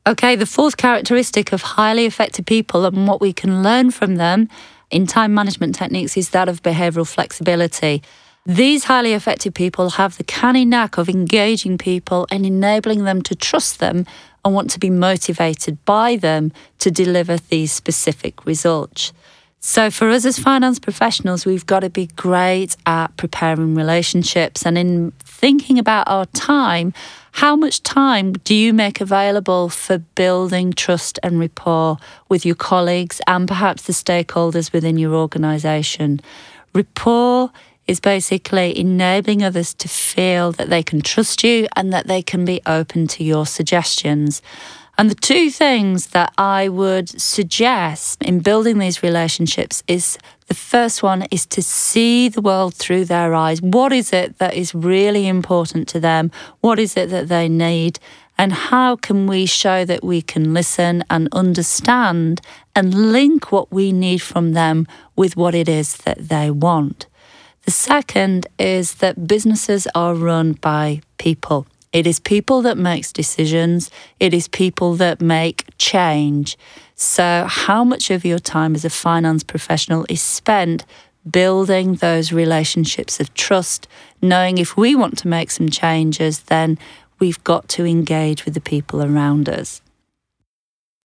Okay, the fourth characteristic of highly effective people and what we can learn from them in time management techniques is that of behavioural flexibility. These highly effective people have the canny knack of engaging people and enabling them to trust them and want to be motivated by them to deliver these specific results. So for us as finance professionals, we've got to be great at preparing relationships and in thinking about our time. How much time do you make available for building trust and rapport with your colleagues and perhaps the stakeholders within your organisation? Rapport is basically enabling others to feel that they can trust you and that they can be open to your suggestions. And the two things that I would suggest in building these relationships is the first one is to see the world through their eyes. What is it that is really important to them? What is it that they need? And how can we show that we can listen and understand and link what we need from them with what it is that they want? The second is that businesses are run by people. It is people that makes decisions. It is people that make change. So how much of your time as a finance professional is spent building those relationships of trust, knowing if we want to make some changes, then we've got to engage with the people around us.